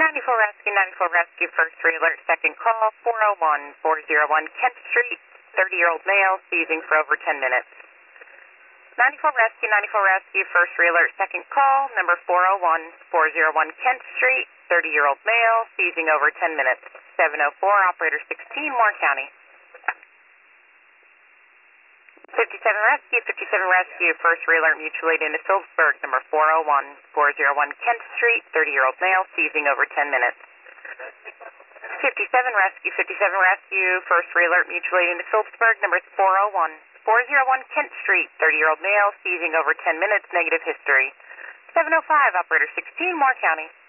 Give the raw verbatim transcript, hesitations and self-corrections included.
ninety-four Rescue, ninety-four Rescue, first re-alert, second call, four oh one, four oh one Kent Street, thirty-year-old male, seizing for over ten minutes. ninety-four Rescue, ninety-four Rescue, first re-alert, second call, number four oh one, four oh one Kent Street, thirty-year-old male, seizing over ten minutes. seven oh four, operator sixteen, Moore County. fifty-seven Rescue, fifty-seven Rescue, first re-alert, mutual aid into Phillipsburg, number four oh one, four oh one Kent Street, thirty-year-old male, seizing over ten minutes. fifty-seven Rescue, fifty-seven Rescue, first re-alert, mutual aid into Phillipsburg, number four oh one, four oh one Kent Street, thirty-year-old male, seizing over ten minutes, negative history. seven oh five, operator sixteen, Moore County.